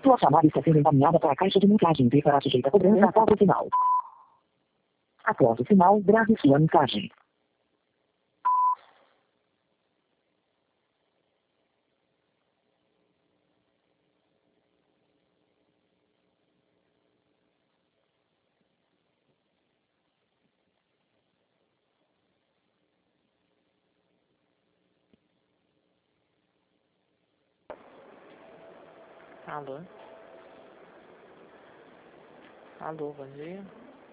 Sua chamada está sendo encaminhada para a caixa de mensagem e será sujeita a cobrança após o sinal. Após o sinal, grave sua mensagem. Alô? Alô, bom dia.